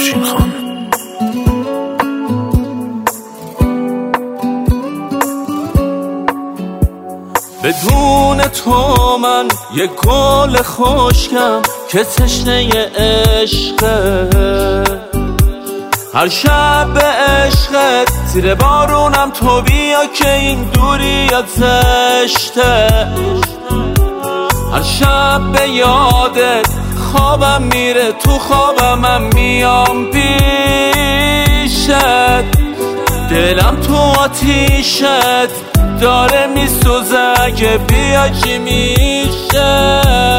افشین خان. بدون تو من یه گل خشکم که تشنه عشقه، هر شب به عشقت زیر بارونم تو بیا که این دوریات زشته، هر شب به یادت خوابم میره، تو خوابم میام پیشت، دلم تو آتیشت داره میسوزه اگه بیا چی میشه،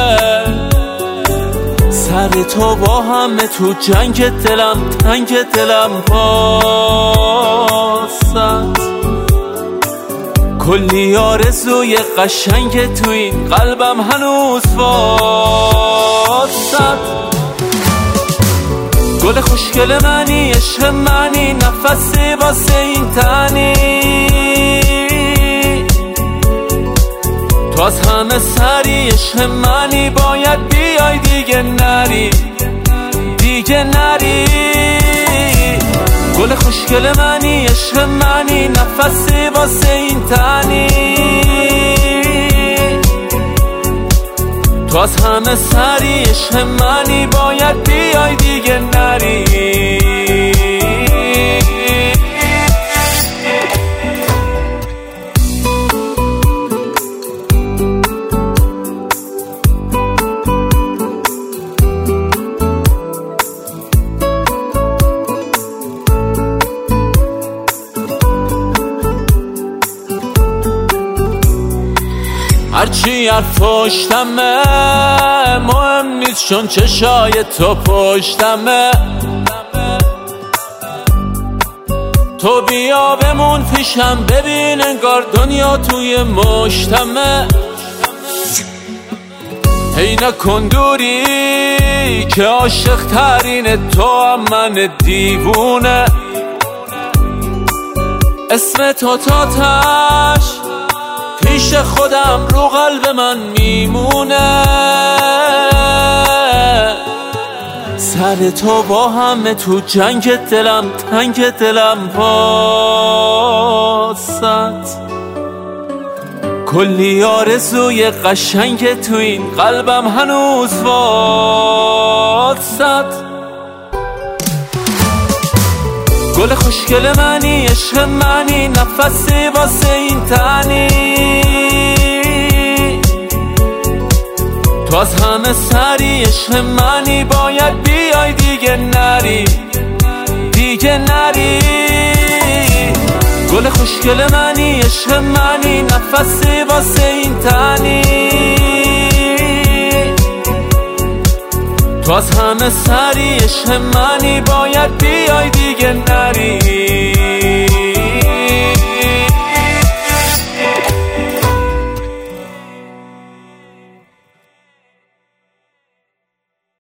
سر تو با همه تو جنگ دلم تنگ دلم واسط، کلی آرزوی قشنگ تو این قلبم هنوز واسط، گل خوشگل منی عشق منی نفسی واسه این تنی، تو از همه سری عشق منی باید بیای دیگه نری دیگه نری، گل خوشگل منی عشق منی نفسی واسه این تنی، تو از همه سری عشق منی باید بیای دیگه نری. هرچی حرف پشتمه مهم نیست چون چشای تو پشتمه، تو بیا بمون پیشم ببین انگار دنیا توی مشتمه، هی نکن دوری که عاشق ترین تو هم من دیوونه، اسم تو تاتش پیش خودم رو قلب من میمونه، سر تو با همه تو جنگ دلم تنگ دلم واسط، کلی آرزوی قشنگ تو این قلبم هنوز واسط، گل خوشگل منی عشق منی نفسی واسه این تنی، تو از همه سری عشق منی باید بیای دیگه نری دیگه نری، گل خوشگل منی عشق منی نفسی واسه این تنی، تو از همه سری عشق منی باید بیای دیگه نری.